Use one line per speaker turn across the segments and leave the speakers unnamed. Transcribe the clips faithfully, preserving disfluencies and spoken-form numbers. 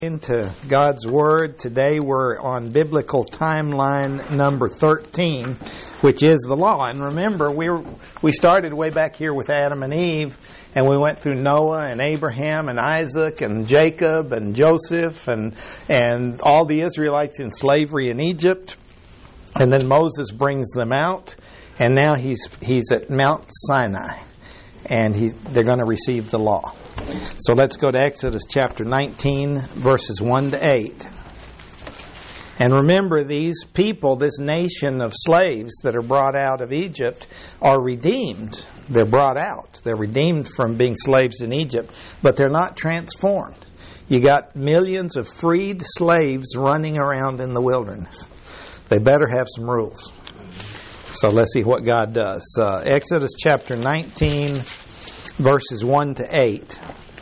Into God's Word. Today we're on biblical timeline number thirteen, which is the law. And remember, we were, we started way back here with Adam and Eve, and we went through Noah and Abraham and Isaac and Jacob and Joseph and and all the Israelites in slavery in Egypt. And then Moses brings them out, and now he's he's at Mount Sinai, and he's, they're going to receive the law. So let's go to Exodus chapter nineteen, verses one to eight. And remember, these people, this nation of slaves that are brought out of Egypt, are redeemed. They're brought out. They're redeemed from being slaves in Egypt, but they're not transformed. You got millions of freed slaves running around in the wilderness. They better have some rules. So let's see what God does. Uh, Exodus chapter nineteen, verses one to eight,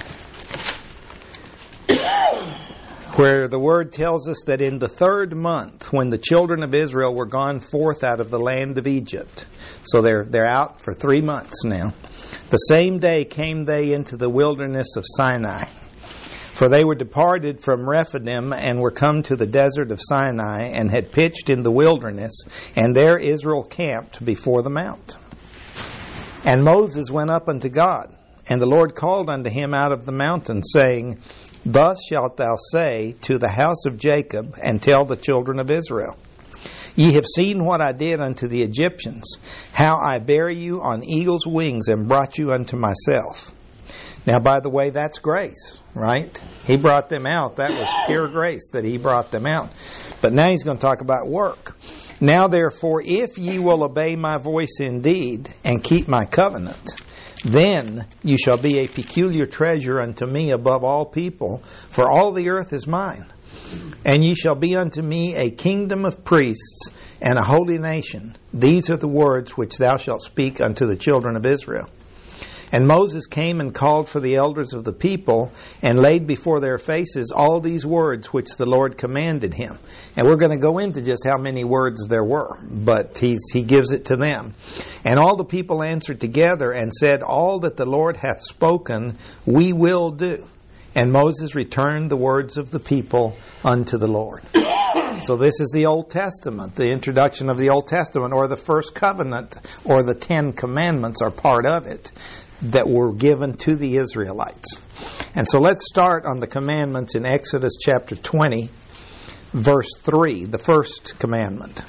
where the Word tells us that in the third month, when the children of Israel were gone forth out of the land of Egypt, so they're they're out for three months now, the same day came they into the wilderness of Sinai. For they were departed from Rephidim and were come to the desert of Sinai and had pitched in the wilderness, and there Israel camped before the mount. And Moses went up unto God, and the Lord called unto him out of the mountain, saying, Thus shalt thou say to the house of Jacob, and tell the children of Israel, Ye have seen what I did unto the Egyptians, how I bare you on eagle's wings and brought you unto myself. Now, by the way, that's grace, right? He brought them out. That was pure grace that he brought them out. But now he's going to talk about work. Now, therefore, if ye will obey my voice indeed, and keep my covenant, then you shall be a peculiar treasure unto me above all people, for all the earth is mine. And ye shall be unto me a kingdom of priests and a holy nation. These are the words which thou shalt speak unto the children of Israel. And Moses came and called for the elders of the people and laid before their faces all these words which the Lord commanded him. And we're going to go into just how many words there were, but he's, he gives it to them. And all the people answered together and said, All that the Lord hath spoken, we will do. And Moses returned the words of the people unto the Lord. So this is the Old Testament, the introduction of the Old Testament, or the first covenant, or the Ten Commandments are part of it, that were given to the Israelites. And so let's start on the commandments in Exodus chapter twenty, verse three, the first commandment.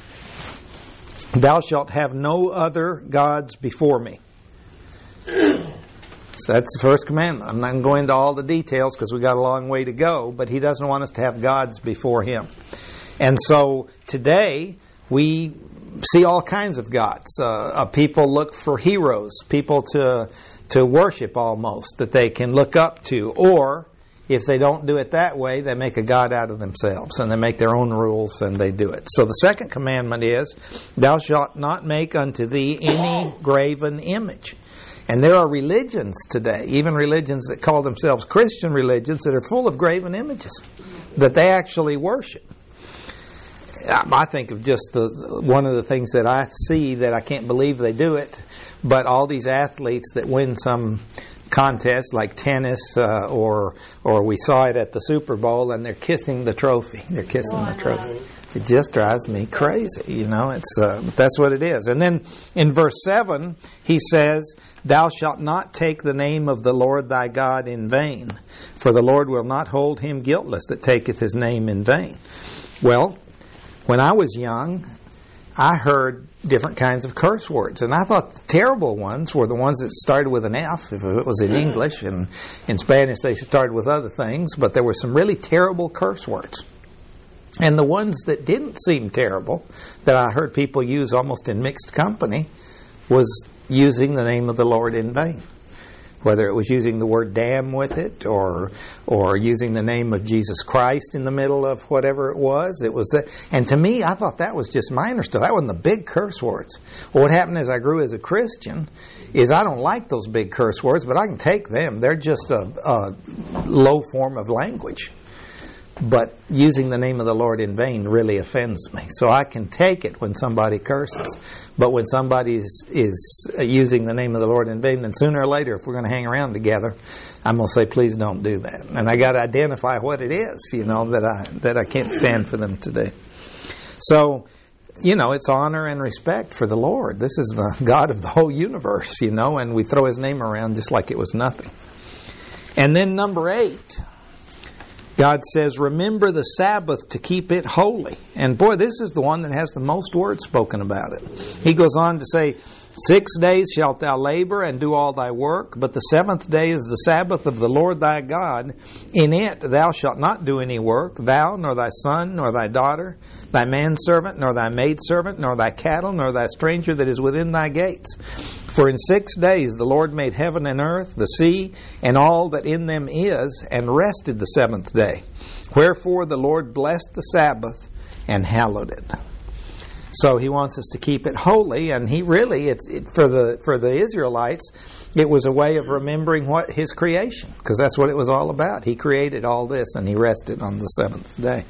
Thou shalt have no other gods before me. So that's the first commandment. I'm not going to go into all the details because we've got a long way to go, but he doesn't want us to have gods before him. And so today we see all kinds of gods. Uh, uh, people look for heroes, people to to worship almost, that they can look up to. Or, if they don't do it that way, they make a god out of themselves, and they make their own rules, and they do it. So the second commandment is, Thou shalt not make unto thee any graven image. And there are religions today, even religions that call themselves Christian religions, that are full of graven images that they actually worship. I think of just the one of the things that I see that I can't believe they do it, but all these athletes that win some contest like tennis uh, or or we saw it at the Super Bowl, and they're kissing the trophy. They're kissing the trophy. It just drives me crazy, you know. It's uh, that's what it is. And then in verse seven, he says, Thou shalt not take the name of the Lord thy God in vain, for the Lord will not hold him guiltless that taketh his name in vain. Well, when I was young, I heard different kinds of curse words. And I thought the terrible ones were the ones that started with an F, if it was in English. And in Spanish, they started with other things. But there were some really terrible curse words. And the ones that didn't seem terrible, that I heard people use almost in mixed company, was using the name of the Lord in vain. Whether it was using the word damn with it, or or using the name of Jesus Christ in the middle of whatever it was. It was that, and to me, I thought that was just minor stuff. That wasn't the big curse words. Well, what happened as I grew as a Christian is I don't like those big curse words, but I can take them. They're just a, a low form of language. But using the name of the Lord in vain really offends me. So I can take it when somebody curses. But when somebody is, is using the name of the Lord in vain, then sooner or later, if we're going to hang around together, I'm going to say, please don't do that. And I got to identify what it is, you know, that I that I can't stand for them to do. So, you know, it's honor and respect for the Lord. This is the God of the whole universe, you know, and we throw His name around just like it was nothing. And then number eight, God says, remember the Sabbath to keep it holy. And boy, this is the one that has the most words spoken about it. He goes on to say, six days shalt thou labor and do all thy work, but the seventh day is the Sabbath of the Lord thy God. In it thou shalt not do any work, thou, nor thy son, nor thy daughter, thy manservant, nor thy maidservant, nor thy cattle, nor thy stranger that is within thy gates. For in six days the Lord made heaven and earth, the sea, and all that in them is, and rested the seventh day. Wherefore the Lord blessed the Sabbath and hallowed it. So He wants us to keep it holy, and He really, it's it, for the for the Israelites, it was a way of remembering what His creation, because that's what it was all about. He created all this, and He rested on the seventh day.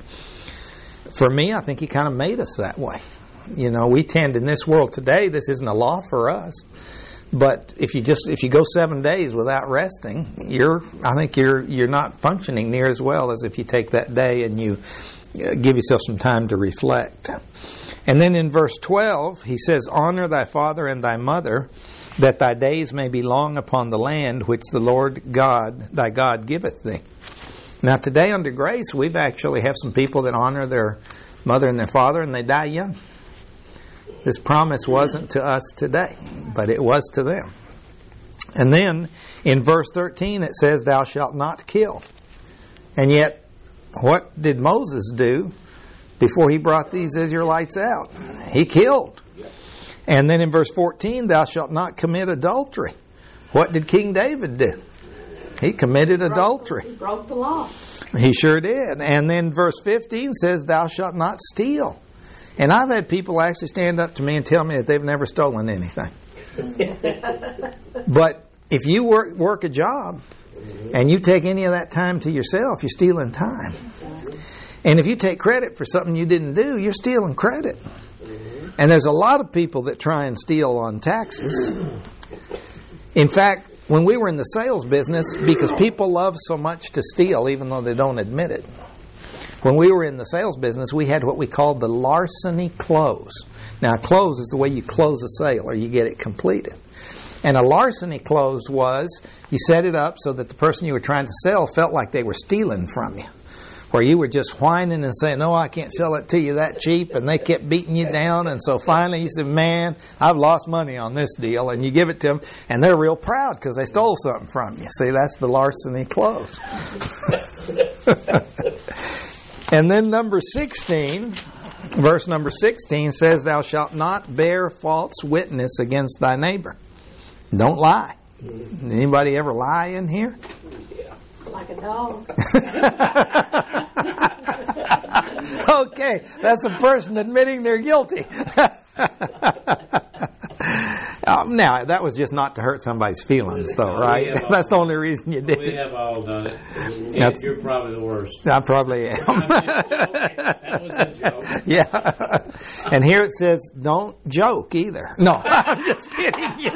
For me, I think He kind of made us that way. You know, we tend in this world today, this isn't a law for us. But if you just if you go seven days without resting, you're I think you're you're not functioning near as well as if you take that day and you give yourself some time to reflect. And then in verse twelve, he says, honor thy father and thy mother, that thy days may be long upon the land which the Lord God thy God giveth thee. Now today under grace, we've actually have some people that honor their mother and their father, and they die young. This promise wasn't to us today, but it was to them. And then in verse thirteen it says, thou shalt not kill. And yet, what did Moses do before he brought these Israelites out? He killed. And then in verse fourteen, thou shalt not commit adultery. What did King David do? He committed adultery.
He broke the law.
He sure did. And then verse fifteen says, thou shalt not steal. And I've had people actually stand up to me and tell me that they've never stolen anything. But if you work work a job and you take any of that time to yourself, you're stealing time. And if you take credit for something you didn't do, you're stealing credit. And there's a lot of people that try and steal on taxes. In fact, when we were in the sales business, because people love so much to steal even though they don't admit it, when we were in the sales business, we had what we called the larceny close. Now, a close is the way you close a sale or you get it completed. And a larceny close was you set it up so that the person you were trying to sell felt like they were stealing from you. Where you were just whining and saying, no, I can't sell it to you that cheap. And they kept beating you down. And so finally you said, man, I've lost money on this deal. And you give it to them. And they're real proud because they stole something from you. See, that's the larceny close. And then number sixteen, verse number sixteen says, thou shalt not bear false witness against thy neighbor. Don't lie. Anybody ever lie in here?
Like a dog.
Okay, that's a person admitting they're guilty. um, now, that was just not to hurt somebody's feelings, though, right?
All,
that's the only reason you did
we
it.
We have all done it.
Yeah,
you're probably the worst.
I probably am.
That was a joke.
Yeah. And here it says, don't joke either. No, I'm just kidding you.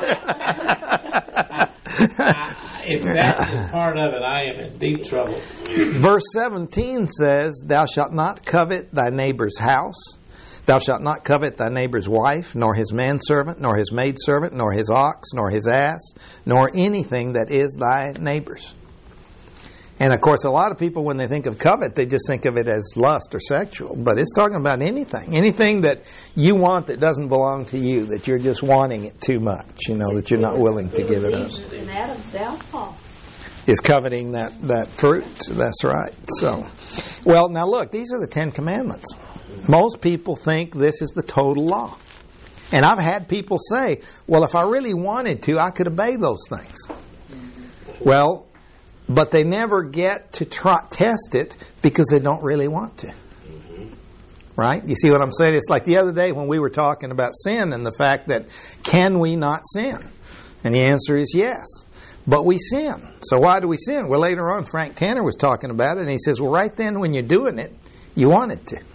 I, if that is part of it, I am in deep trouble.
Verse seventeen says, thou shalt not covet thy neighbor's house. Thou shalt not covet thy neighbor's wife, nor his manservant, nor his maidservant, nor his ox, nor his ass, nor anything that is thy neighbor's. And of course, a lot of people, when they think of covet, they just think of it as lust or sexual. But it's talking about anything. Anything that you want that doesn't belong to you, that you're just wanting it too much, you know, that you're not willing to give it up.
In Adam's downfall.
Is coveting that, that fruit. That's right. So, well, now look, these are the Ten Commandments. Most people think this is the total law. And I've had people say, well, if I really wanted to, I could obey those things. Well, but they never get to try, test it because they don't really want to. Right? You see what I'm saying? It's like the other day when we were talking about sin and the fact that can we not sin? And the answer is yes. But we sin. So why do we sin? Well, later on, Frank Tanner was talking about it, and he says, well, right then when you're doing it, you wanted to.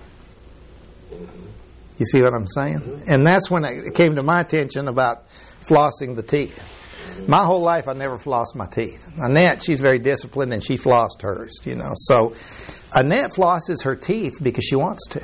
You see what I'm saying? And that's when it came to my attention about flossing the teeth. My whole life I never flossed my teeth. Annette, she's very disciplined, and she flossed hers, you know. So Annette flosses her teeth because she wants to.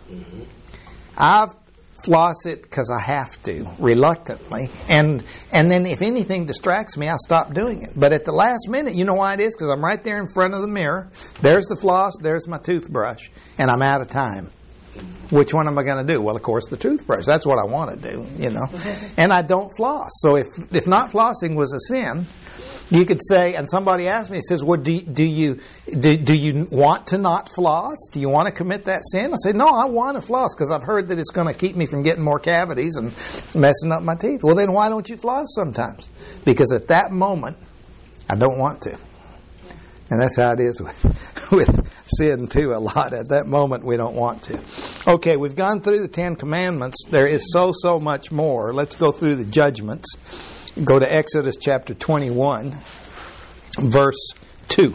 I floss it because I have to, reluctantly. And and then if anything distracts me, I stop doing it. But at the last minute, you know why it is? Because I'm right there in front of the mirror. There's the floss, there's my toothbrush, and I'm out of time. Which one am I going to do? Well, of course, the toothbrush. That's what I want to do, you know. And I don't floss. So if if not flossing was a sin, you could say, and somebody asked me, says, well, do, do you do, do you want to not floss? Do you want to commit that sin? I say, no, I want to floss because I've heard that it's going to keep me from getting more cavities and messing up my teeth. Well, then why don't you floss sometimes? Because at that moment, I don't want to. And that's how it is with, with sin, too, a lot. At that moment, we don't want to. Okay, we've gone through the Ten Commandments. There is so, so much more. Let's go through the judgments. Go to Exodus chapter twenty-one, verse two.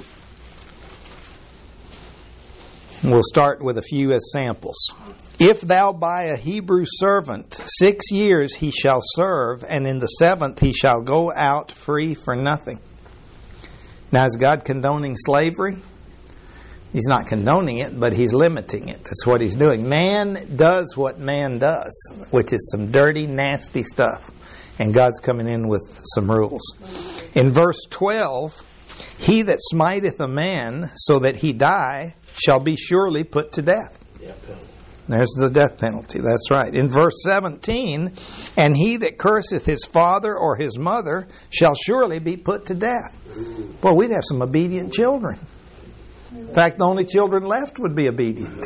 We'll start with a few as samples. If thou buy a Hebrew servant, six years he shall serve, and in the seventh he shall go out free for nothing. Now, is God condoning slavery? He's not condoning it, but He's limiting it. That's what He's doing. Man does what man does, which is some dirty, nasty stuff. And God's coming in with some rules. In verse twelve, he that smiteth a man so that he die shall be surely put to death. There's the death penalty. That's right. In verse seventeen, and he that curseth his father or his mother shall surely be put to death. Well, we'd have some obedient children. In fact, the only children left would be obedient.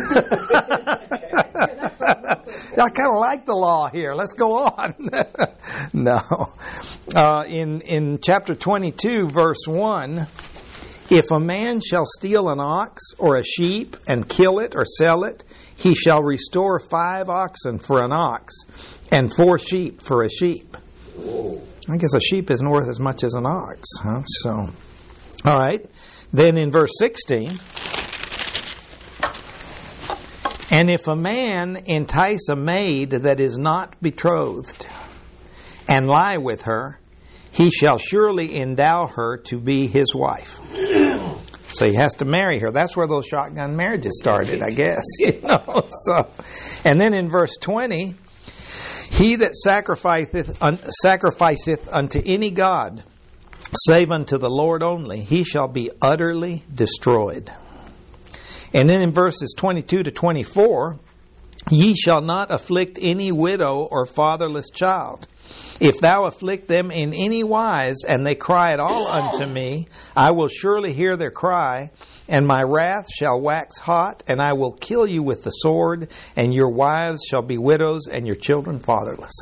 I kind of like the law here. Let's go on. No. Uh, in, in chapter twenty-two, verse one, if a man shall steal an ox or a sheep and kill it or sell it, he shall restore five oxen for an ox and four sheep for a sheep. I guess a sheep isn't worth as much as an ox. Huh? So, all right. Then in verse sixteen, and if a man entice a maid that is not betrothed and lie with her, he shall surely endow her to be his wife. So he has to marry her. That's where those shotgun marriages started, I guess. You know. So, and then in verse twenty, he that sacrificeth, un, sacrificeth unto any god, save unto the Lord only, he shall be utterly destroyed. And then in verses twenty-two to twenty-four, ye shall not afflict any widow or fatherless child. If thou afflict them in any wise, and they cry at all unto me, I will surely hear their cry, and my wrath shall wax hot, and I will kill you with the sword, and your wives shall be widows, and your children fatherless.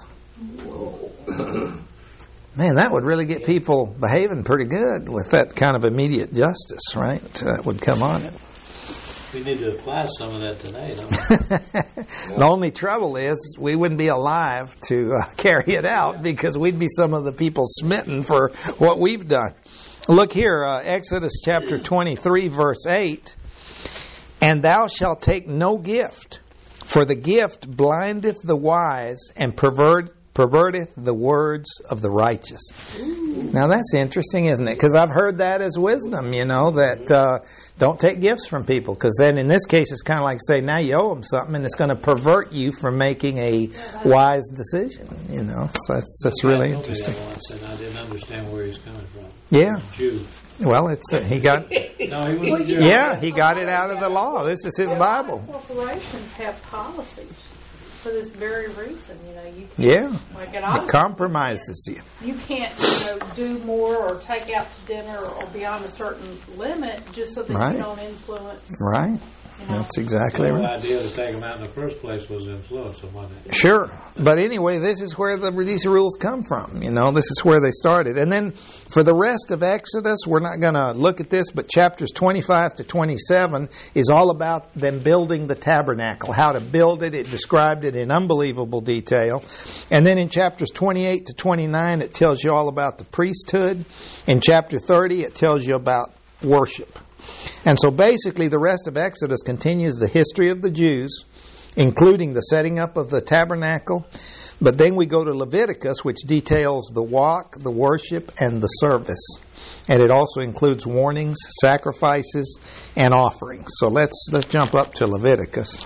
Man, that would really get people behaving pretty good with that kind of immediate justice, right? That would come on it.
We need to apply some of that today, don't we?
The only trouble is we wouldn't be alive to uh, carry it out because we'd be some of the people smitten for what we've done. Look here, uh, Exodus chapter twenty-three, verse eight. And thou shalt take no gift, for the gift blindeth the wise and pervert, perverteth the words of the righteous. Now that's interesting, isn't it? Because I've heard that as wisdom, you know, that uh, don't take gifts from people. Because then in this case it's kind of like say, now you owe them something, and it's going to pervert you from making a wise decision, you know. So that's, that's really interesting.
Once, and I didn't understand where he's coming from.
Yeah.
Jew.
Well, it's uh, he got.
No, he wasn't Jew.
Yeah, he got it out of the law. This is his Bible.
Corporations have policies for this very reason. You know, you can't,
Yeah,
like it
it compromises you.
You can't, you know, do more or take out to dinner or beyond a certain limit just so that
Right.
you don't influence.
Right. That's exactly
The
right.
whole idea to take them out in the first place was influence, wasn't it?
Sure. But anyway, this is where the these rules come from. You know, this is where they started. And then for the rest of Exodus, we're not going to look at this, but chapters twenty-five to twenty-seven is all about them building the tabernacle, how to build it. It described it in unbelievable detail. And then in chapters twenty-eight to twenty-nine, it tells you all about the priesthood. In chapter thirty, it tells you about worship. And so basically the rest of Exodus continues the history of the Jews, including the setting up of the tabernacle. But then we go to Leviticus, which details the walk, the worship, and the service. And it also includes warnings, sacrifices, and offerings. So let's let's jump up to Leviticus.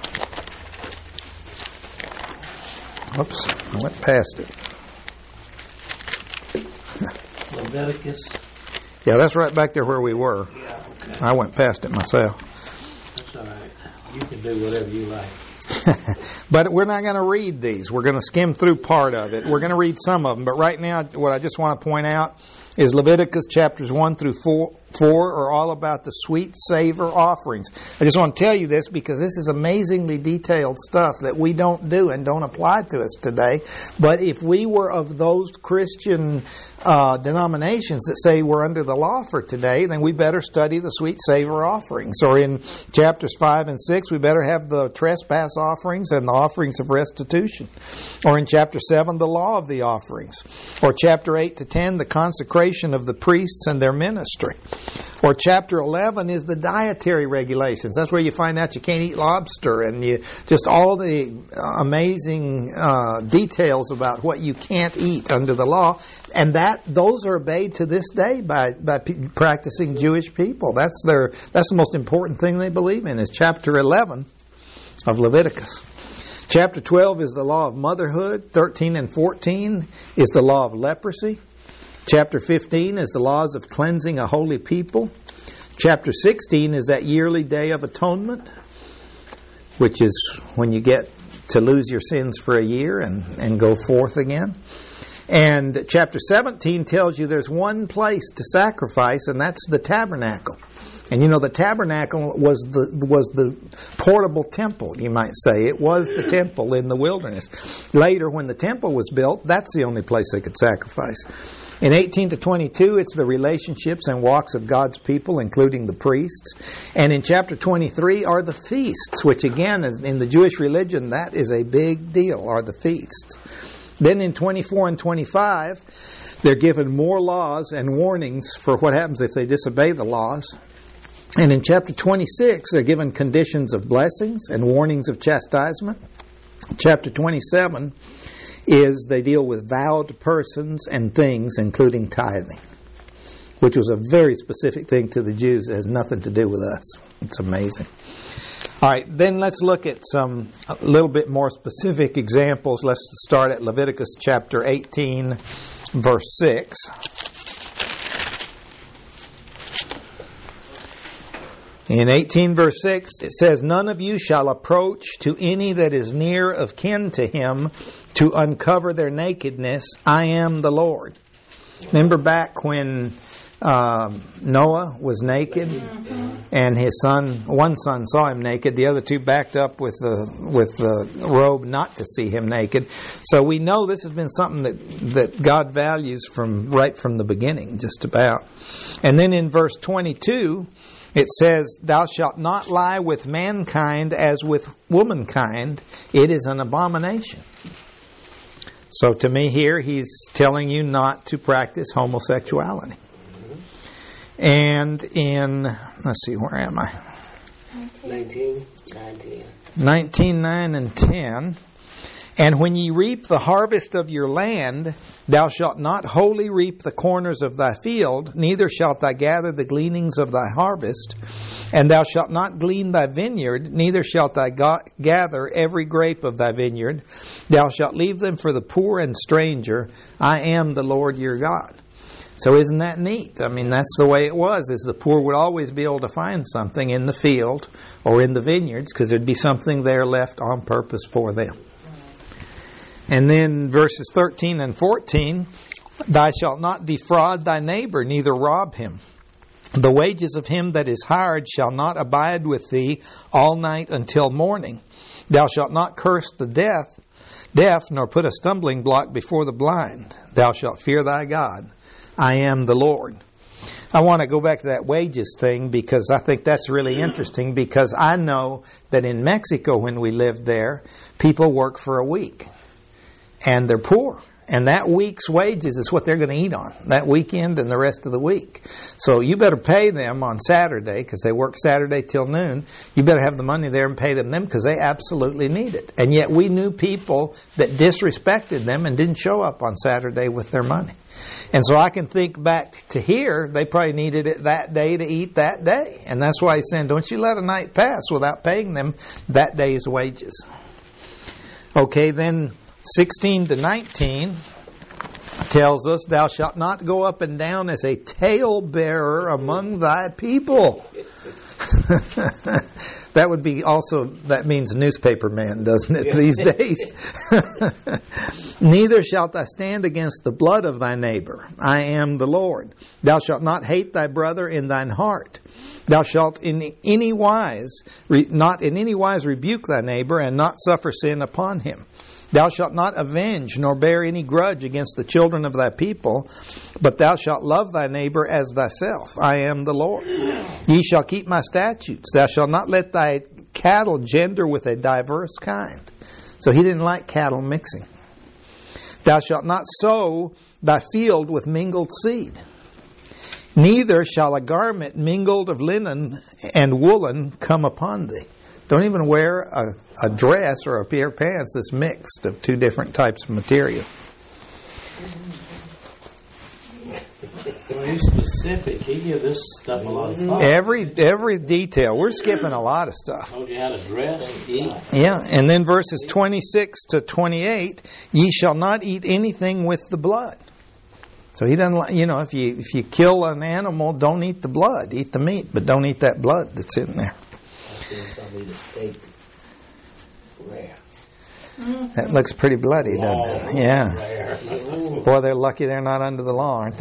Oops, I went past it.
Leviticus.
Yeah, that's right back there where we were.
Yeah, okay.
I went past it myself.
That's all right. You can do whatever you like.
But we're not going to read these. We're going to skim through part of it. We're going to read some of them. But right now, what I just want to point out is Leviticus chapters one through four, four are all about the sweet savor offerings. I just want to tell you this because this is amazingly detailed stuff that we don't do and don't apply to us today. But if we were of those Christian uh, denominations that say we're under the law for today, then we better study the sweet savor offerings. Or in chapters five and six, we better have the trespass offerings and the offerings of restitution. Or in chapter seven, the law of the offerings. Or chapter eight to ten, the consecration of the priests and their ministry. Or chapter eleven is the dietary regulations. That's where you find out you can't eat lobster, and you just all the amazing uh, details about what you can't eat under the law. And that those are obeyed to this day by by p- practicing Jewish people. That's their that's the most important thing they believe in is chapter eleven of Leviticus. Chapter twelve is the law of motherhood. thirteen and fourteen is the law of leprosy. Chapter fifteen is the laws of cleansing a holy people. Chapter sixteen is that yearly day of atonement, which is when you get to lose your sins for a year and, and go forth again. And chapter seventeen tells you there's one place to sacrifice, and that's the tabernacle. And you know, the tabernacle was the was the portable temple, you might say. It was the temple in the wilderness. Later, when the temple was built, that's the only place they could sacrifice. In eighteen to twenty-two, it's the relationships and walks of God's people, including the priests. And in chapter twenty-three are the feasts, which again, is in the Jewish religion, that is a big deal, are the feasts. Then in twenty-four and twenty-five, they're given more laws and warnings for what happens if they disobey the laws. And in chapter twenty-six, they're given conditions of blessings and warnings of chastisement. Chapter twenty-seven is they deal with vowed persons and things, including tithing, which was a very specific thing to the Jews that has nothing to do with us. It's amazing. All right, then let's look at some a little bit more specific examples. Let's start at Leviticus chapter eighteen, verse six. In eighteen verse six, it says, "None of you shall approach to any that is near of kin to him to uncover their nakedness. I am the Lord." Remember back when um, Noah was naked, mm-hmm. and his son, one son saw him naked, the other two backed up with the with the robe not to see him naked. So we know this has been something that that God values from right from the beginning, just about. And then in verse twenty-two. It says, "Thou shalt not lie with mankind as with womankind. It is an abomination." So to me here, he's telling you not to practice homosexuality. And in, let's see, where am I?
nineteen, nineteen.
nineteen, nine and ten. "And when ye reap the harvest of your land, thou shalt not wholly reap the corners of thy field, neither shalt thou gather the gleanings of thy harvest. And thou shalt not glean thy vineyard, neither shalt thou ga- gather every grape of thy vineyard. Thou shalt leave them for the poor and stranger. I am the Lord your God." So isn't that neat? I mean, that's the way it was, is the poor would always be able to find something in the field or in the vineyards, because there'd be something there left on purpose for them. And then verses thirteen and fourteen, "Thou shalt not defraud thy neighbor, neither rob him. The wages of him that is hired shall not abide with thee all night until morning. Thou shalt not curse the deaf, deaf, nor put a stumbling block before the blind. Thou shalt fear thy God. I am the Lord. I want to go back to that wages thing because I think that's really interesting, because I know that in Mexico when we lived there, people work for a week and they're poor. And that week's wages is what they're going to eat on, that weekend and the rest of the week. So you better pay them on Saturday because they work Saturday till noon. You better have the money there and pay them them because they absolutely need it. And yet we knew people that disrespected them and didn't show up on Saturday with their money. And so I can think back to here, they probably needed it that day to eat that day. And that's why he's saying, don't you let a night pass without paying them that day's wages. Okay, then sixteen to nineteen tells us, thou shalt not go up and down as a talebearer among thy people. That would be also, that means newspaper man, doesn't it, these days? Neither shalt thou stand against the blood of thy neighbor. I am the Lord. Thou shalt not hate thy brother in thine heart. Thou shalt in any wise, re, not in any wise rebuke thy neighbor, and not suffer sin upon him. Thou shalt not avenge, nor bear any grudge against the children of thy people, but thou shalt love thy neighbor as thyself. I am the Lord. Ye shall keep my statutes. Thou shalt not let thy cattle gender with a diverse kind. So he didn't like cattle mixing. Thou shalt not sow thy field with mingled seed. Neither shall a garment mingled of linen and woolen come upon thee. Don't even wear a, a dress or a pair of pants that's mixed of two different types of material.
Well, he's specific. He gives this stuff a lot of thought.
Every every detail. We're skipping a lot of stuff.
Told you how to dress and eat.
Yeah, and then verses twenty-six to twenty-eight, ye shall not eat anything with the blood. So he doesn't like, you know, if you if you kill an animal, don't eat the blood. Eat the meat, but don't eat that blood that's in there. That looks pretty bloody, doesn't it? Yeah. Boy, they're lucky they're not under the law, aren't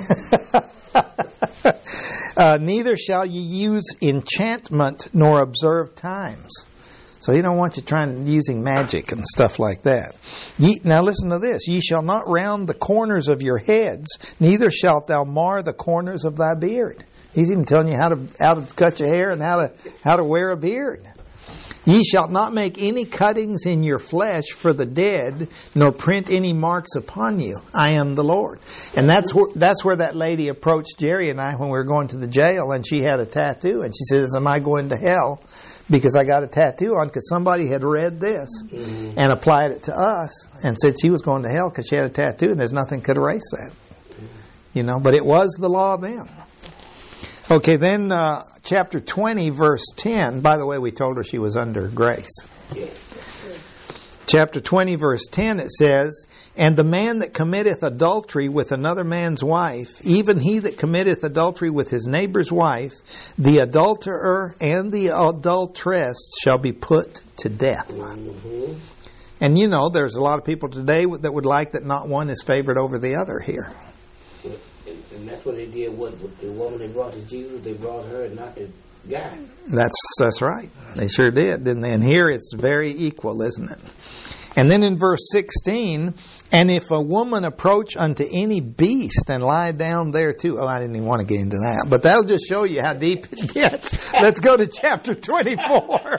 they? uh, Neither shall ye use enchantment nor observe times. So he don't want you trying using magic and stuff like that. Ye, now listen to this. Ye shall not round the corners of your heads, neither shalt thou mar the corners of thy beard. He's even telling you how to how to cut your hair and how to how to wear a beard. Ye shall not make any cuttings in your flesh for the dead, nor print any marks upon you. I am the Lord. And that's where that's where that lady approached Jerry and I when we were going to the jail, and she had a tattoo, and she says, "Am I going to hell because I got a tattoo on?" Because somebody had read this mm-hmm. and applied it to us and said she was going to hell because she had a tattoo, and there's nothing could erase that. Mm-hmm. You know, but it was the law then. Okay, then uh, chapter twenty, verse ten. By the way, we told her she was under grace. Yeah. Chapter twenty, verse ten, it says, "And the man that committeth adultery with another man's wife, even he that committeth adultery with his neighbor's wife, the adulterer and the adulteress shall be put to death." Mm-hmm. And you know, there's a lot of people today that would like that not one is favored over the other here.
And that's what they did with, with the woman they brought to Jesus. They brought her and not the guy.
That's that's right. They sure did, didn't they? And here it's very equal, isn't it? And then in verse sixteen, "And if a woman approach unto any beast and lie down there too." Oh, I didn't even want to get into that. But that'll just show you how deep it gets. Let's go to chapter twenty-four.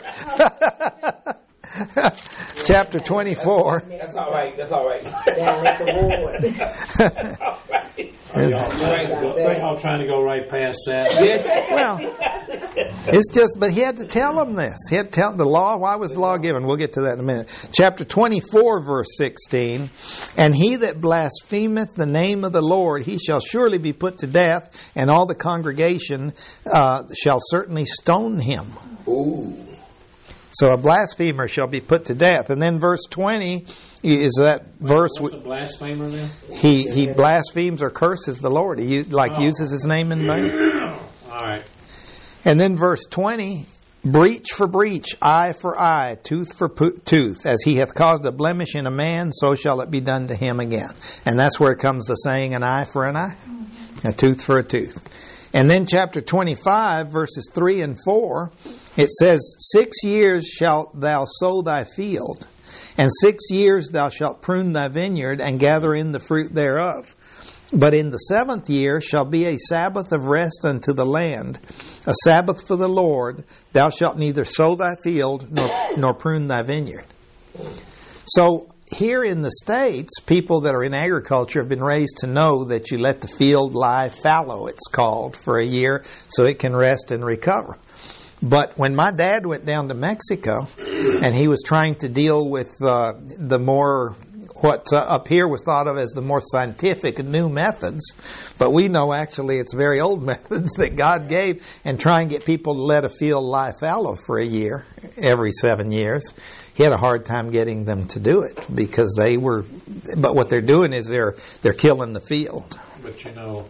Chapter twenty-four.
That's all right. That's all right.
Down at the board.
That's all right.
Are y'all trying to go, are y'all trying to go right past that?
Well, it's just, but he had to tell them this. He had to tell the law. Why was the law given? We'll get to that in a minute. Chapter twenty-four, verse sixteen. "And he that blasphemeth the name of the Lord, he shall surely be put to death, and all the congregation uh, shall certainly stone him."
Ooh.
So a blasphemer shall be put to death. And then verse twenty is that verse.
What's a blasphemer then?
He he blasphemes or curses the Lord. He like oh. uses his name in vain.
All right.
And then verse twenty, "Breach for breach, eye for eye, tooth for po- tooth. As he hath caused a blemish in a man, so shall it be done to him again." And that's where it comes the saying, an eye for an eye, a tooth for a tooth. And then chapter twenty-five, verses three and four, it says, Six years shalt thou sow thy field, and six years thou shalt prune thy vineyard, and gather in the fruit thereof. But in the seventh year shall be a Sabbath of rest unto the land, a Sabbath for the Lord. Thou shalt neither sow thy field nor, nor prune thy vineyard. So here in the States, people that are in agriculture have been raised to know that you let the field lie fallow, it's called, for a year so it can rest and recover. But when my dad went down to Mexico and he was trying to deal with uh, the more, what uh, up here was thought of as the more scientific and new methods, but we know actually it's very old methods that God gave, and try and get people to let a field lie fallow for a year, every seven years. He had a hard time getting them to do it because they were, but what they're doing is they're they're killing the field.
But you know,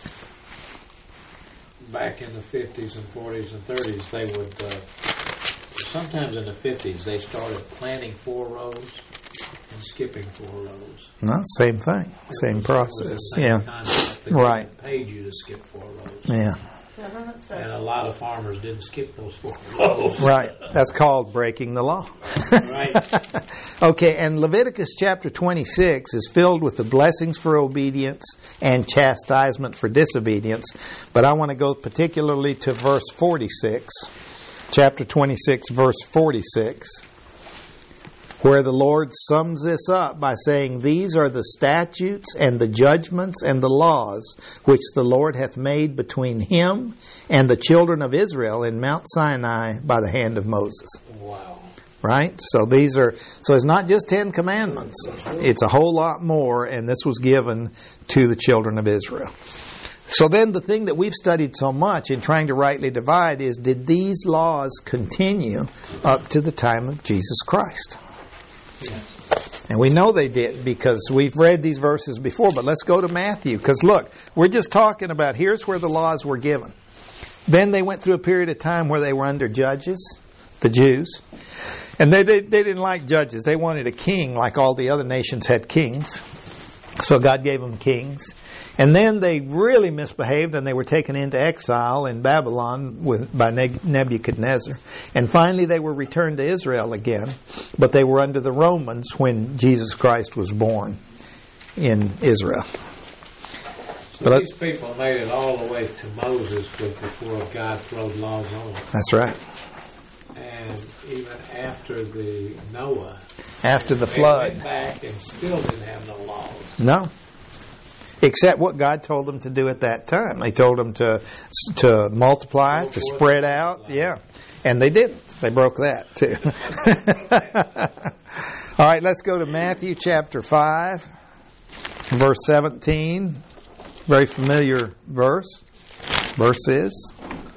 back in the fifties and forties and thirties, they would, uh, sometimes in the fifties, they started planting four rows and skipping four rows.
No, same thing, same
was,
process.
Same
yeah,
concept. They
right.
paid you to skip four rows.
Yeah.
And a lot of farmers didn't skip those four rows.
Right. That's called breaking the law.
Right.
Okay, and Leviticus chapter twenty-six is filled with the blessings for obedience and chastisement for disobedience. But I want to go particularly to verse forty-six. Chapter twenty-six, verse forty-six. Where the Lord sums this up by saying, These are the statutes and the judgments and the laws which the Lord hath made between him and the children of Israel in Mount Sinai by the hand of Moses.
Wow.
Right? So these are, so it's not just Ten Commandments. It's a whole lot more, and this was given to the children of Israel. So then the thing that we've studied so much in trying to rightly divide is, did these laws continue up to the time of Jesus Christ?
Yes.
And we know they did because we've read these verses before, but let's go to Matthew. Because look, we're just talking about here's where the laws were given. Then they went through a period of time where they were under judges, the Jews. And they, they, they didn't like judges. They wanted a king like all the other nations had kings. So God gave them kings. And then they really misbehaved and they were taken into exile in Babylon with, by Nebuchadnezzar. And finally they were returned to Israel again. But they were under the Romans when Jesus Christ was born in Israel.
So these people made it all the way to Moses before God throwed laws on them.
That's right.
And even after the Noah,
after the
they
flood,
went back and still didn't have no laws.
No. Except what God told them to do at that time. They told them to to multiply, to spread out. Yeah. And they didn't. They broke that too. All right, let's go to Matthew chapter five, verse seventeen. Very familiar verse. Verses.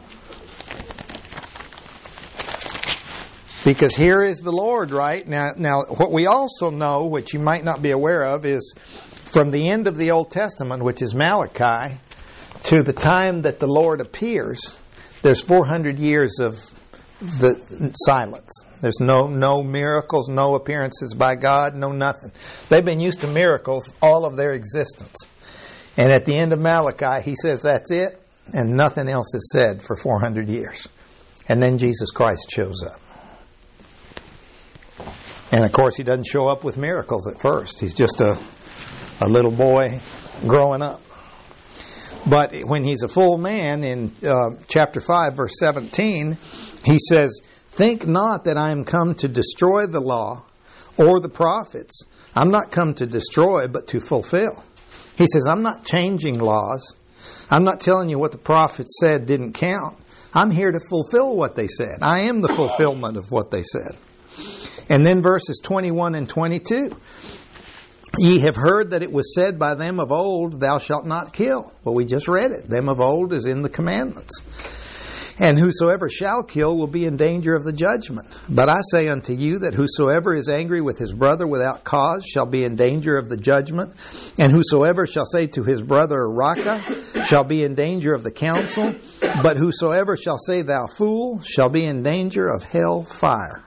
Because here is the Lord, right? Now, now, what we also know, which you might not be aware of, is from the end of the Old Testament, which is Malachi, to the time that the Lord appears, there's four hundred years of the silence. There's no no miracles, no appearances by God, no nothing. They've been used to miracles all of their existence. And at the end of Malachi, he says that's it, and nothing else is said for four hundred years. And then Jesus Christ shows up. And of course, he doesn't show up with miracles at first. He's just a a little boy growing up. But when he's a full man, in uh, chapter five, verse seventeen, he says, Think not that I am come to destroy the law or the prophets. I'm not come to destroy, but to fulfill. He says, I'm not changing laws. I'm not telling you what the prophets said didn't count. I'm here to fulfill what they said. I am the fulfillment of what they said. And then verses twenty-one and twenty-two. Ye have heard that it was said by them of old, Thou shalt not kill. Well, we just read it. Them of old is in the commandments. And whosoever shall kill will be in danger of the judgment. But I say unto you that whosoever is angry with his brother without cause shall be in danger of the judgment. And whosoever shall say to his brother, Raka, shall be in danger of the council. But whosoever shall say, Thou fool, shall be in danger of hell fire.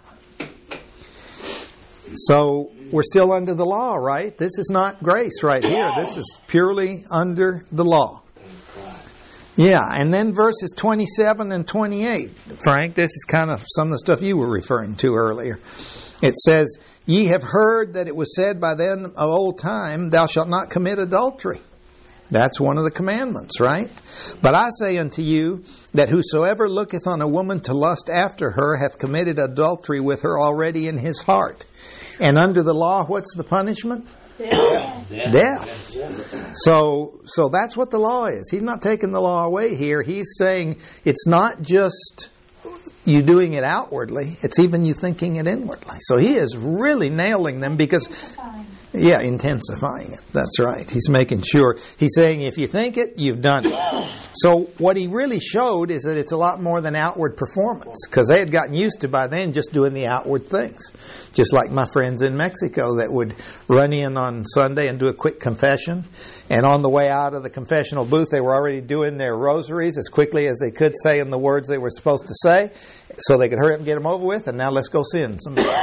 So we're still under the law, right? This is not grace right here. This is purely under the law. Yeah, and then verses twenty-seven and twenty-eight. Frank, this is kind of some of the stuff you were referring to earlier. It says, "Ye have heard that it was said by them of old time, Thou shalt not commit adultery." That's one of the commandments, right? "But I say unto you, that whosoever looketh on a woman to lust after her hath committed adultery with her already in his heart. And under the law, what's the punishment?
Yeah.
Death.
Death. So, so that's what the law is. He's not taking the law away here. He's saying it's not just you doing it outwardly, it's even you thinking it inwardly. So he is really nailing them because, yeah, intensifying it. That's right. He's making sure. He's saying if you think it, you've done it. So what he really showed is that it's a lot more than outward performance, because they had gotten used to by then just doing the outward things. Just like my friends in Mexico that would run in on Sunday and do a quick confession. And on the way out of the confessional booth, they were already doing their rosaries as quickly as they could, saying the words they were supposed to say, so they could hurry up and get them over with, and now let's go sin.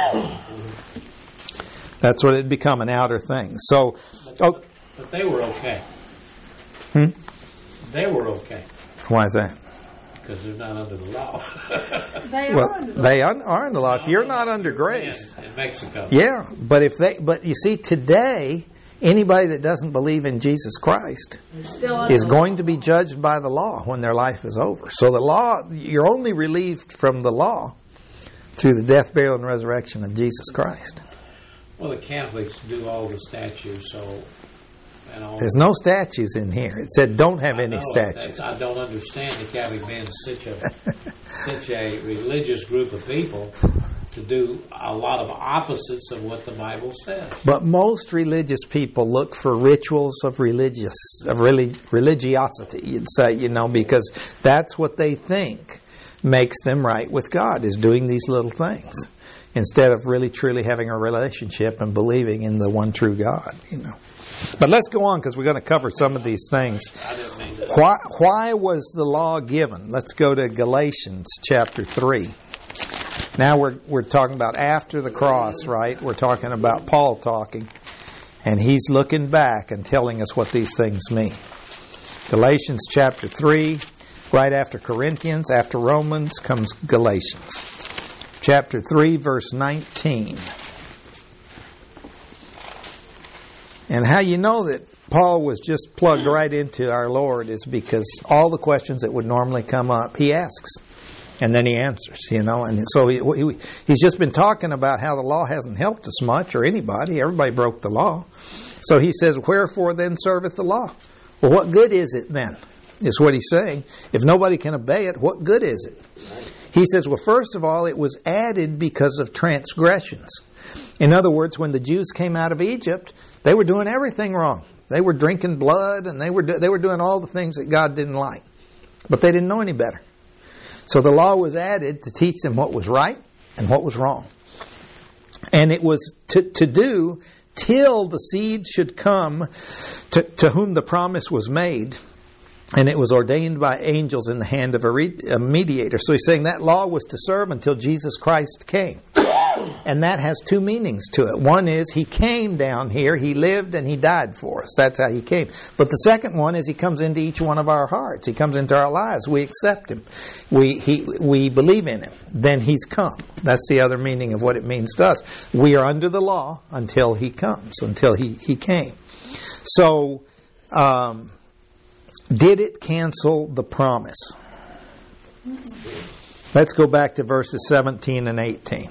That's what it had become, an outer thing. So, oh,
But they were okay.
Hmm?
They were okay
Why is that?
because they're not under the law.
They are
Well,
under the
they un- are under law. If you're not under grace,
in, in Mexico.
yeah. But if they, but you see, today anybody that doesn't believe in Jesus Christ
still under
is
the
going to be judged by the law when their life is over. So the law, you're only relieved from the law through the death, burial, and resurrection of Jesus Christ.
Well, the Catholics do all the statues, so and all.
There's no statues in here. It said don't have
I
any
know,
statues.
that's- I don't understand the Catholic being such a such a religious group of people to do a lot of opposites of what the Bible says.
But most religious people look for rituals of religious of relig- religiosity, you'd say, you know, because that's what they think makes them right with God, is doing these little things instead of really truly having a relationship and believing in the one true God, you know. But let's go on, because we're going to cover some of these things.
I didn't mean to.
Why, why was the law given? Let's go to Galatians chapter three. Now we're we're talking about after the cross, right? We're talking about Paul talking, and he's looking back and telling us what these things mean. Galatians chapter three, right after Corinthians, after Romans comes Galatians. Chapter three, verse nineteen. And how you know that Paul was just plugged right into our Lord is because all the questions that would normally come up, he asks. And then he answers, you know. And so he, he, he's just been talking about how the law hasn't helped us much, or anybody. Everybody broke the law. So he says, wherefore then serveth the law? Well, what good is it then? Is what he's saying. If nobody can obey it, what good is it? He says, well, first of all, it was added because of transgressions. In other words, when the Jews came out of Egypt, they were doing everything wrong. They were drinking blood, and they were do- they were doing all the things that God didn't like. But they didn't know any better. So the law was added to teach them what was right and what was wrong. And it was to, to do till the seed should come to, to whom the promise was made. And it was ordained by angels in the hand of a, re- a mediator. So he's saying that law was to serve until Jesus Christ came. And that has two meanings to it. One is he came down here, he lived and he died for us. That's how he came. But the second one is he comes into each one of our hearts. He comes into our lives. We accept him. We he, we believe in him. Then he's come. That's the other meaning of what it means to us. We are under the law until he comes, until he, he came. So, um, did it cancel the promise? Let's go back to verses seventeen and eighteen.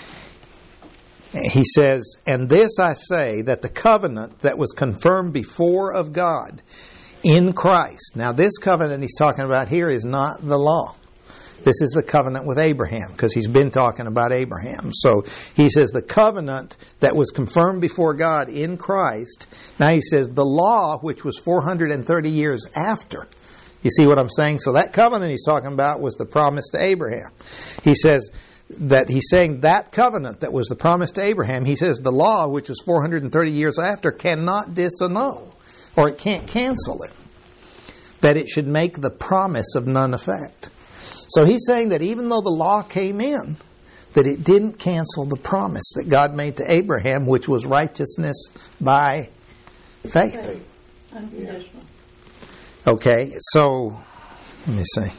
He says, and this I say, that the covenant that was confirmed before of God in Christ. Now this covenant he's talking about here is not the law. This is the covenant with Abraham, because he's been talking about Abraham. So he says the covenant that was confirmed before God in Christ. Now he says the law, which was four hundred thirty years after. You see what I'm saying? So that covenant he's talking about was the promise to Abraham. He says that he's saying that covenant that was the promise to Abraham, he says the law, which was four hundred thirty years after, cannot disannul, or it can't cancel it. That it should make the promise of none effect. So he's saying that even though the law came in, that it didn't cancel the promise that God made to Abraham, which was righteousness by faith.
Unconditional.
Okay, so Let me see.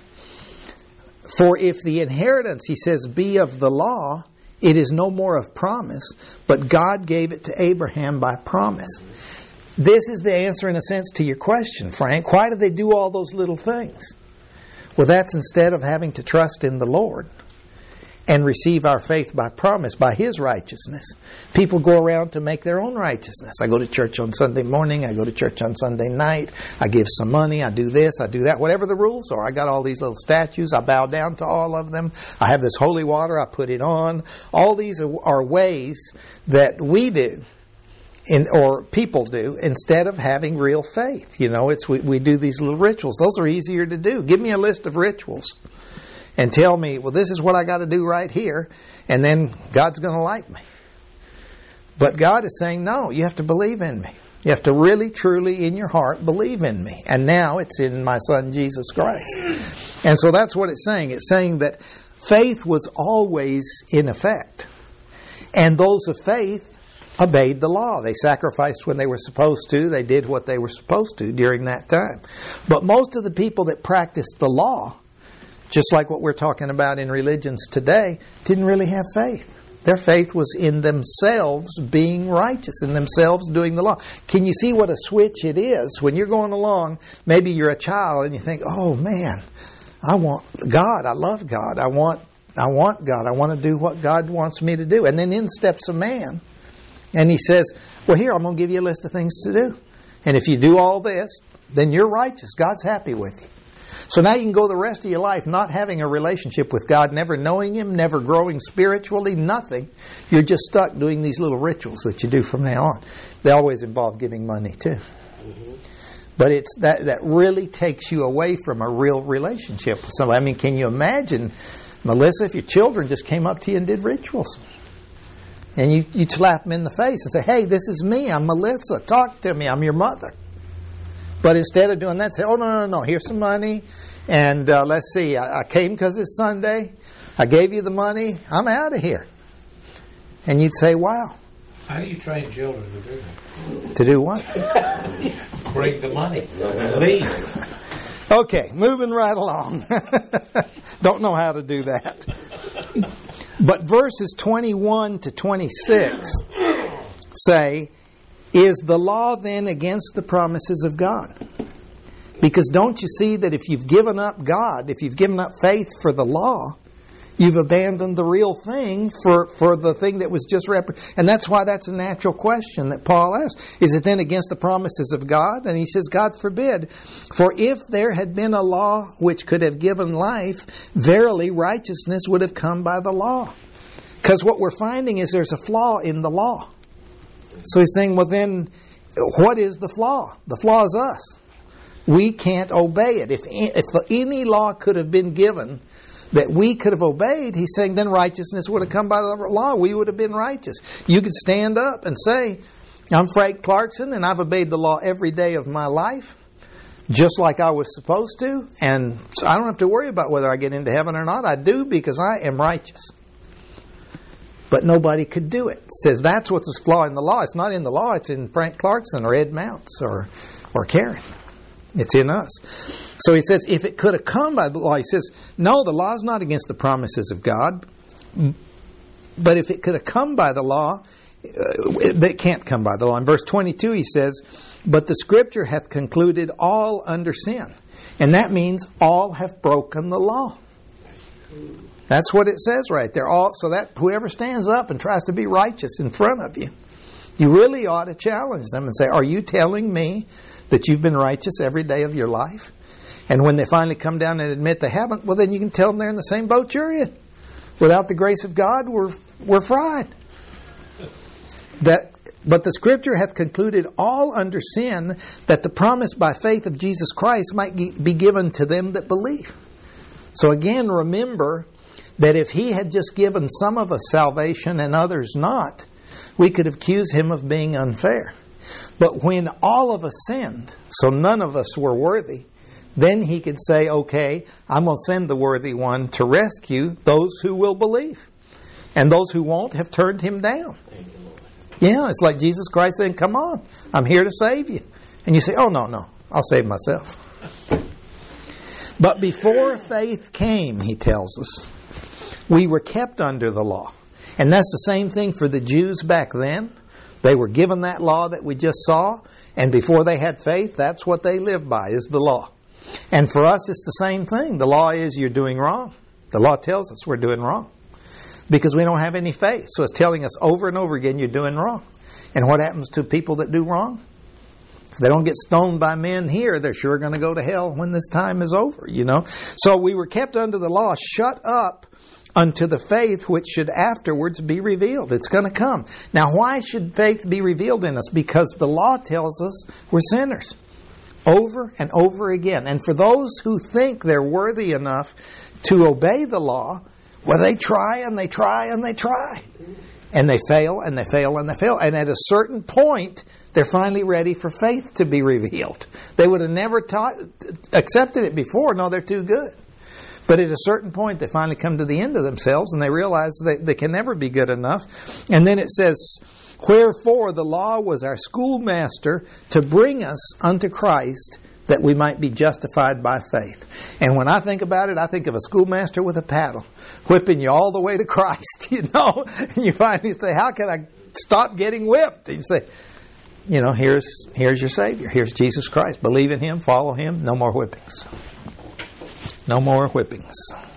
For if the inheritance, he says, be of the law, it is no more of promise, but God gave it to Abraham by promise. This is the answer, in a sense, to your question, Frank. Why do they do all those little things? Well, that's instead of having to trust in the Lord and receive our faith by promise, by His righteousness. People go around to make their own righteousness. I go to church on Sunday morning. I go to church on Sunday night. I give some money. I do this. I do that. Whatever the rules are. I got all these little statues. I bow down to all of them. I have this holy water. I put it on. All these are, are ways that we do, in, or people do, instead of having real faith. You know, it's we, we do these little rituals. Those are easier to do. Give me a list of rituals and tell me, well, this is what I got to do right here, and then God's going to like me. But God is saying, no, you have to believe in me. You have to really, truly, in your heart, believe in me. And now it's in my Son, Jesus Christ. And so that's what it's saying. It's saying that faith was always in effect. And those of faith obeyed the law. They sacrificed when they were supposed to. They did what they were supposed to during that time. But most of the people that practiced the law, just like what we're talking about in religions today, didn't really have faith. Their faith was in themselves being righteous, in themselves doing the law. Can you see what a switch it is? When you're going along, maybe you're a child and you think, oh man, I want God. I love God. I want, I want God. I want to do what God wants me to do. And then in steps a man and he says, well, here, I'm going to give you a list of things to do. And if you do all this, then you're righteous. God's happy with you. So now you can go the rest of your life not having a relationship with God, never knowing Him, never growing spiritually, nothing. You're just stuck doing these little rituals that you do from now on. They always involve giving money too. Mm-hmm. But it's that, that really takes you away from a real relationship with somebody. I mean, can you imagine, Melissa, if your children just came up to you and did rituals? And you, you'd slap them in the face and say, hey, this is me. I'm Melissa. Talk to me. I'm your mother. But instead of doing that, say, oh, no, no, no, here's some money. And uh, let's see, I, I came because it's Sunday. I gave you the money. I'm out of here. And you'd say, wow.
How do you train children to do that?
To do what?
Bring the money. Leave.
Okay, moving right along. Don't know how to do that. But verses twenty-one to twenty-six say, is the law then against the promises of God? Because don't you see that if you've given up God, if you've given up faith for the law, you've abandoned the real thing for, for the thing that was just represented. And that's why that's a natural question that Paul asks. Is it then against the promises of God? And he says, God forbid. For if there had been a law which could have given life, verily righteousness would have come by the law. Because what we're finding is there's a flaw in the law. So he's saying, well then, what is the flaw? The flaw is us. We can't obey it. If, if any law could have been given that we could have obeyed, he's saying then righteousness would have come by the law. We would have been righteous. You could stand up and say, I'm Frank Clarkson and I've obeyed the law every day of my life, just like I was supposed to. And so I don't have to worry about whether I get into heaven or not. I do because I am righteous. But nobody could do it. It says that's what's the flaw in the law. It's not in the law. It's in Frank Clarkson or Ed Mounts or, or Karen. It's in us. So he says, if it could have come by the law, he says, no, the law is not against the promises of God. But if it could have come by the law, uh, it can't come by the law. In verse twenty-two he says, but the Scripture hath concluded all under sin. And that means all have broken the law. That's what it says right there. All, so that whoever stands up and tries to be righteous in front of you, you really ought to challenge them and say, are you telling me that you've been righteous every day of your life? And when they finally come down and admit they haven't, well then you can tell them they're in the same boat you're in. Without the grace of God, we're, we're fried. That, but the Scripture hath concluded all under sin, that the promise by faith of Jesus Christ might be given to them that believe. So again, remember that if He had just given some of us salvation and others not, we could accuse Him of being unfair. But when all of us sinned, so none of us were worthy, then He could say, okay, I'm going to send the worthy one to rescue those who will believe. And those who won't have turned Him down. Yeah, it's like Jesus Christ saying, come on, I'm here to save you. And you say, oh, no, no, I'll save myself. But before faith came, he tells us, we were kept under the law. And that's the same thing for the Jews back then. They were given that law that we just saw, and before they had faith, that's what they lived by, is the law. And for us, it's the same thing. The law is you're doing wrong. The law tells us we're doing wrong because we don't have any faith. So it's telling us over and over again you're doing wrong. And what happens to people that do wrong? If they don't get stoned by men here, they're sure going to go to hell when this time is over, you know. So we were kept under the law, shut up unto the faith which should afterwards be revealed. It's going to come. Now, why should faith be revealed in us? Because the law tells us we're sinners. Over and over again. And for those who think they're worthy enough to obey the law, well, they try and they try and they try. And they fail and they fail and they fail. And at a certain point, they're finally ready for faith to be revealed. They would have never taught, accepted it before. No, they're too good. But at a certain point, they finally come to the end of themselves and they realize they, they can never be good enough. And then it says, wherefore the law was our schoolmaster to bring us unto Christ, that we might be justified by faith. And when I think about it, I think of a schoolmaster with a paddle, whipping you all the way to Christ, you know. And you finally say, how can I stop getting whipped? And you say, you know, here's here's your Savior. Here's Jesus Christ. Believe in Him, follow Him, no more whippings. No more whippings.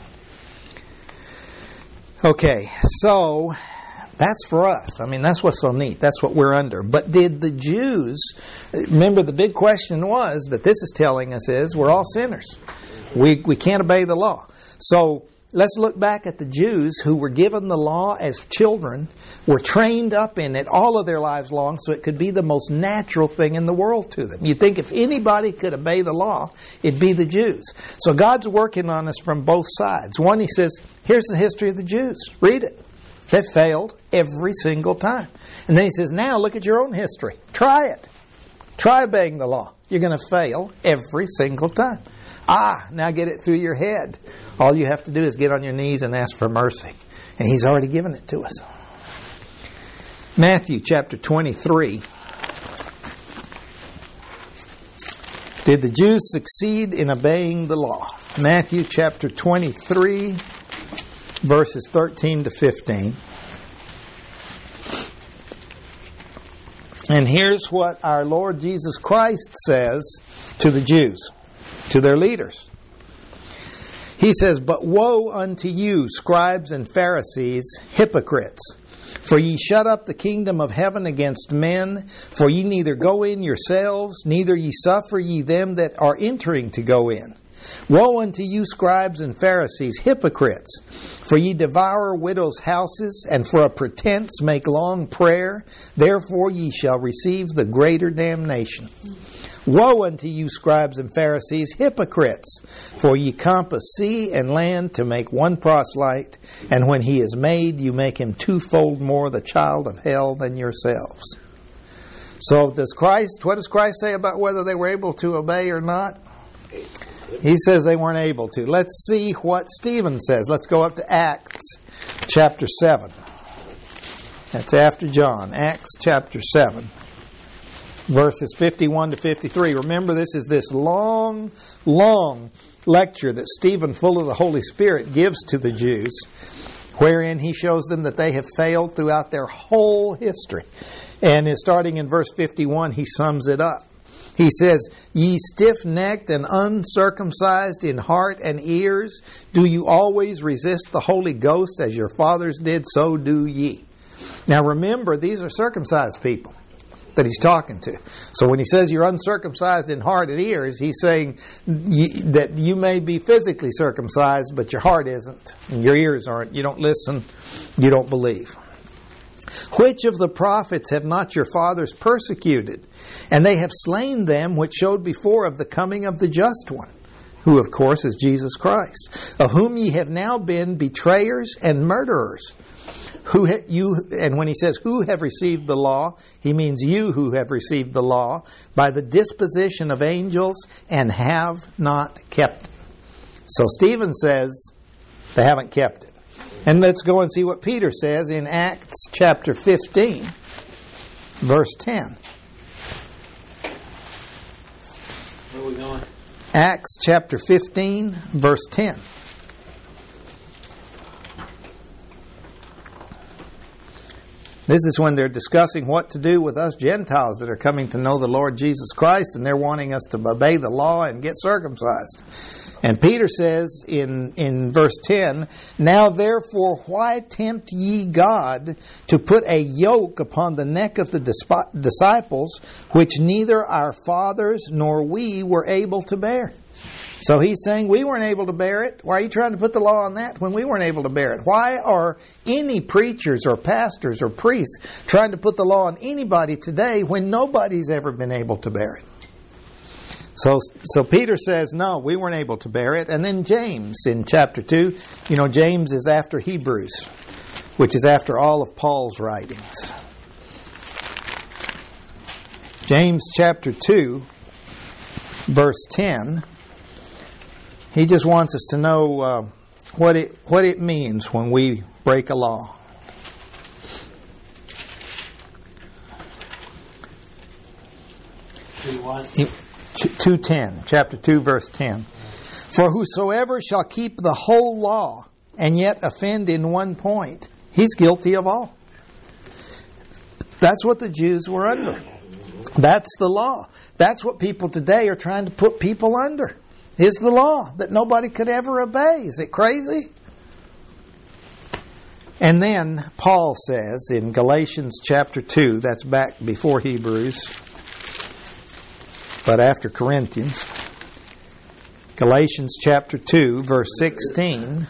Okay, so that's for us. I mean, that's what's so neat. That's what we're under. But did the Jews, remember the big question was that this is telling us is we're all sinners. We we can't obey the law. So let's look back at the Jews who were given the law as children, were trained up in it all of their lives long so it could be the most natural thing in the world to them. You'd think if anybody could obey the law, it'd be the Jews. So God's working on us from both sides. One, He says, here's the history of the Jews. Read it. They failed every single time. And then He says, now look at your own history. Try it. Try obeying the law. You're going to fail every single time. Ah, now get it through your head. All you have to do is get on your knees and ask for mercy. And He's already given it to us. Matthew chapter twenty-three. Did the Jews succeed in obeying the law? Matthew chapter twenty-three, verses thirteen to fifteen. And here's what our Lord Jesus Christ says to the Jews, to their leaders. He says, but woe unto you, scribes and Pharisees, hypocrites! For ye shut up the kingdom of heaven against men, for ye neither go in yourselves, neither ye suffer ye them that are entering to go in. Woe unto you, scribes and Pharisees, hypocrites! For ye devour widows' houses, and for a pretense make long prayer. Therefore ye shall receive the greater damnation. Woe unto you, scribes and Pharisees, hypocrites! For ye compass sea and land to make one proselyte, and when he is made, you make him twofold more the child of hell than yourselves. So does Christ, what does Christ say about whether they were able to obey or not? He says they weren't able to. Let's see what Stephen says. Let's go up to Acts chapter seven. That's after John. Acts chapter seven. Verses fifty-one to fifty-three. Remember, this is this long, long lecture that Stephen, full of the Holy Spirit, gives to the Jews, wherein he shows them that they have failed throughout their whole history. And in, starting in verse fifty-one, he sums it up. He says, ye stiff-necked and uncircumcised in heart and ears, do you always resist the Holy Ghost as your fathers did, so do ye. Now remember, these are circumcised people that he's talking to. So when he says you're uncircumcised in heart and ears, he's saying you, that you may be physically circumcised, but your heart isn't, and your ears aren't. You don't listen, you don't believe. Which of the prophets have not your fathers persecuted? And they have slain them which showed before of the coming of the just one, who of course is Jesus Christ, of whom ye have now been betrayers and murderers. Who ha- you and when he says who have received the law, he means you who have received the law by the disposition of angels and have not kept it. So Stephen says they haven't kept it. And let's go and see what Peter says in Acts chapter fifteen, verse ten.
Where are we going?
Acts chapter fifteen, verse ten. This is when they're discussing what to do with us Gentiles that are coming to know the Lord Jesus Christ, and they're wanting us to obey the law and get circumcised. And Peter says in, in verse ten, "Now therefore why tempt ye God to put a yoke upon the neck of the disp- disciples, which neither our fathers nor we were able to bear?" So he's saying we weren't able to bear it. Why are you trying to put the law on that when we weren't able to bear it? Why are any preachers or pastors or priests trying to put the law on anybody today when nobody's ever been able to bear it? So, so Peter says, no, we weren't able to bear it. And then James in chapter two, you know, James is after Hebrews, which is after all of Paul's writings. James chapter two, verse ten. He just wants us to know uh, what it what it means when we break a law. two ten, chapter two, verse ten. "For whosoever shall keep the whole law and yet offend in one point, he's guilty of all." That's what the Jews were under. That's the law. That's what people today are trying to put people under. Is the law that nobody could ever obey. Is it crazy? And then Paul says in Galatians chapter two, that's back before Hebrews, but after Corinthians, Galatians chapter two, verse sixteen,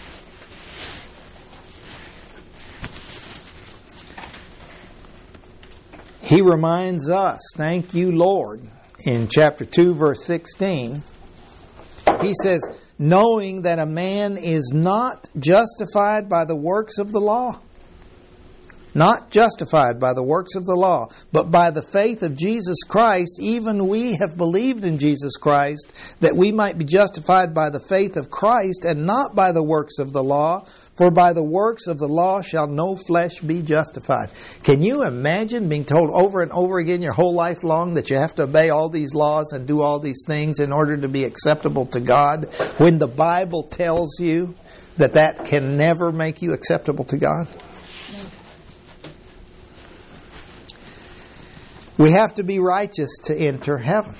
he reminds us, thank you, Lord, in chapter two, verse sixteen, he says, "Knowing that a man is not justified by the works of the law." Not justified by the works of the law, but by the faith of Jesus Christ, even we have believed in Jesus Christ, that we might be justified by the faith of Christ, and not by the works of the law. For by the works of the law shall no flesh be justified. Can you imagine being told over and over again your whole life long that you have to obey all these laws and do all these things in order to be acceptable to God, when the Bible tells you that that can never make you acceptable to God? We have to be righteous to enter heaven.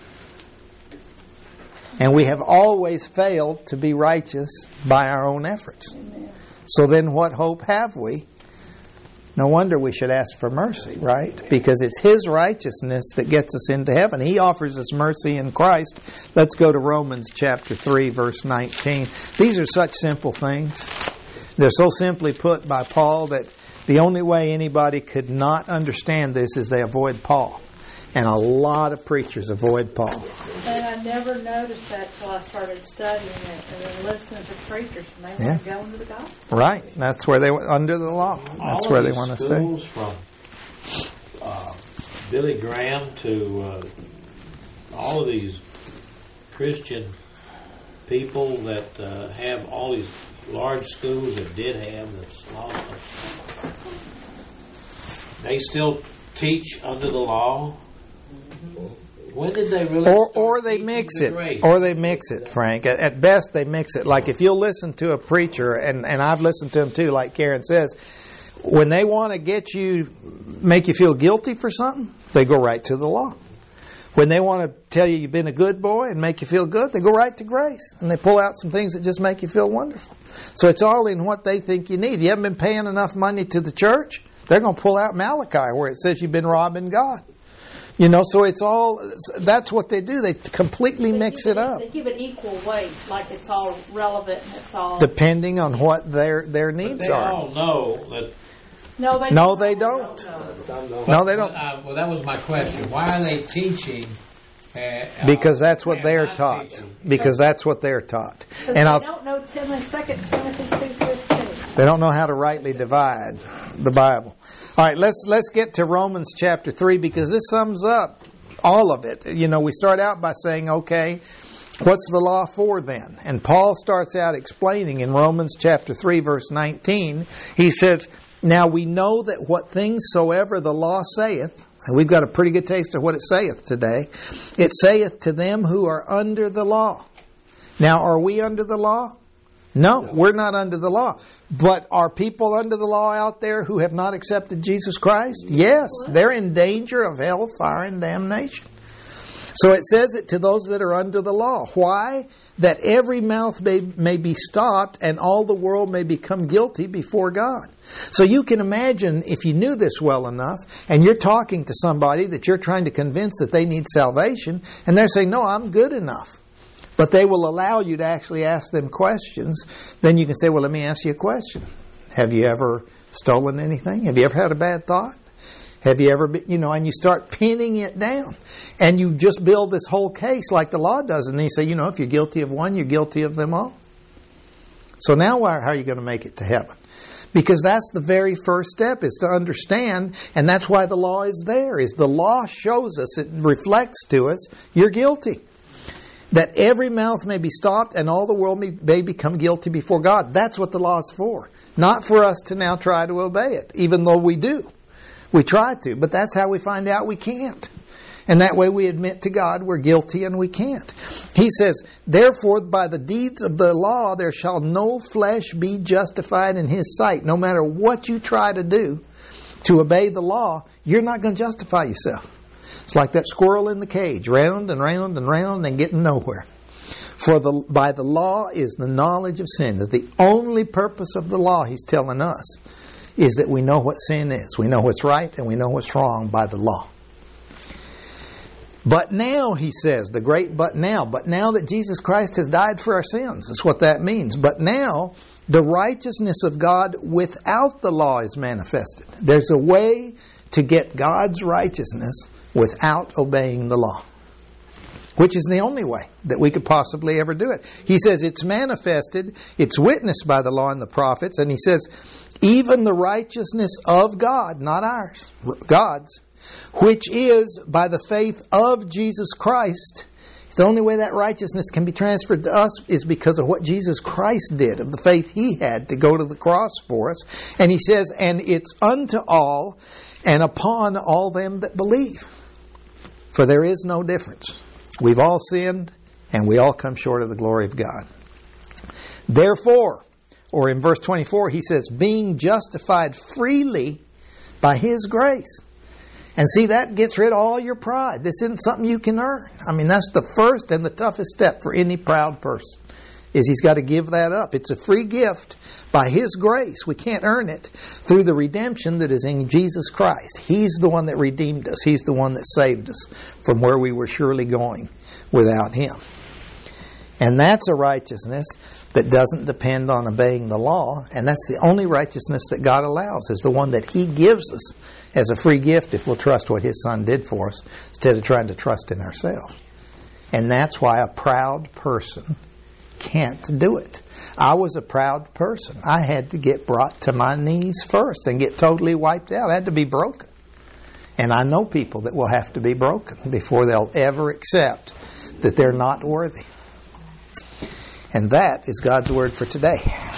And we have always failed to be righteous by our own efforts. So then what hope have we? No wonder we should ask for mercy, right? Because it's His righteousness that gets us into heaven. He offers us mercy in Christ. Let's go to Romans chapter three, verse nineteen. These are such simple things. They're so simply put by Paul that the only way anybody could not understand this is they avoid Paul. And a lot of preachers avoid Paul.
And I never noticed that till I started studying it and then listening to preachers, and they
Yeah.
want to go into the gospel.
Right. That's where they under the law. That's
All
where
of
they
these
want to stay.
schools, from uh, Billy Graham to uh, all of these Christian people that uh, have all these large schools that did have this law, they still teach under the law. When did they really?
Or,
start
or they
teaching
mix
the
it.
grace?
Or they mix it, Frank. At, at best, they mix it. Like if you'll listen to a preacher, and, and I've listened to them too, like Karen says, when they want to get you, make you feel guilty for something, they go right to the law. When they want to tell you you've been a good boy and make you feel good, they go right to grace. And they pull out some things that just make you feel wonderful. So it's all in what they think you need. You haven't been paying enough money to the church, they're going to pull out Malachi where it says you've been robbing God. You know, so it's all, that's what they do. They completely
They
mix
give
it up.
They give it equal weight, like it's all relevant and it's all...
Depending on what their their
But
needs
they
are.
all know that.
No, they
No,
don't.
they don't.
No.
No, they don't.
Uh, well, that was my question. Why are they teaching? Uh,
Because that's what
uh,
they're
not
taught.
teaching?
Because that's what they're taught.
Because
And
they
I'll,
don't know Tim, Second Timothy two fifteen.
they don't know how to rightly divide the Bible. All right, let's let's get to Romans chapter three, because this sums up all of it. You know, we start out by saying, okay, what's the law for then? And Paul starts out explaining in Romans chapter three, verse nineteen. He says, "Now we know that what things soever the law saith," And we've got a pretty good taste of what it saith today. It saith to them who are under the law. Now, are we under the law? No, we're not under the law. But are people under the law out there who have not accepted Jesus Christ? Yes, they're in danger of hell, fire, and damnation. So it says it to those that are under the law. Why? That every mouth may, may be stopped and all the world may become guilty before God. So you can imagine if you knew this well enough and you're talking to somebody that you're trying to convince that they need salvation and they're saying, no, I'm good enough. But they will allow you to actually ask them questions. Then you can say, well, let me ask you a question. Have you ever stolen anything? Have you ever had a bad thought? Have you ever been, you know, and you start pinning it down. And you just build this whole case like the law does. And then you say, you know, if you're guilty of one, you're guilty of them all. So now how are you going to make it to heaven? Because that's the very first step, is to understand, and that's why the law is there, is the law shows us, it reflects to us, you're guilty. That every mouth may be stopped and all the world may, may become guilty before God. That's what the law is for. Not for us to now try to obey it, even though we do. We try to, but that's how we find out we can't. And that way we admit to God we're guilty and we can't. He says, therefore by the deeds of the law there shall no flesh be justified in His sight. No matter what you try to do to obey the law, you're not going to justify yourself. It's like that squirrel in the cage, round and round and round and getting nowhere. For the by the law is the knowledge of sin. The only purpose of the law, he's telling us, is that we know what sin is. We know what's right and we know what's wrong by the law. But now, he says, the great but now, but now that Jesus Christ has died for our sins, that's what that means. But now, the righteousness of God without the law is manifested. There's a way to get God's righteousness without obeying the law, which is the only way that we could possibly ever do it. He says it's manifested, it's witnessed by the law and the prophets, and he says, even the righteousness of God, not ours, God's, which is by the faith of Jesus Christ. The only way that righteousness can be transferred to us is because of what Jesus Christ did, of the faith He had to go to the cross for us. And he says, and it's unto all and upon all them that believe. For there is no difference. We've all sinned and we all come short of the glory of God. Therefore, or in verse twenty-four, he says, being justified freely by His grace. And see, that gets rid of all your pride. This isn't something you can earn. I mean, that's the first and the toughest step for any proud person, is he's got to give that up. It's a free gift by His grace. We can't earn it through the redemption that is in Jesus Christ. He's the one that redeemed us. He's the one that saved us from where we were surely going without Him. And that's a righteousness that doesn't depend on obeying the law. And that's the only righteousness that God allows, is the one that He gives us as a free gift if we'll trust what His Son did for us instead of trying to trust in ourselves. And that's why a proud person can't do it. I was a proud person. I had to get brought to my knees first and get totally wiped out. I had to be broken. And I know people that will have to be broken before they'll ever accept that they're not worthy. And that is God's word for today.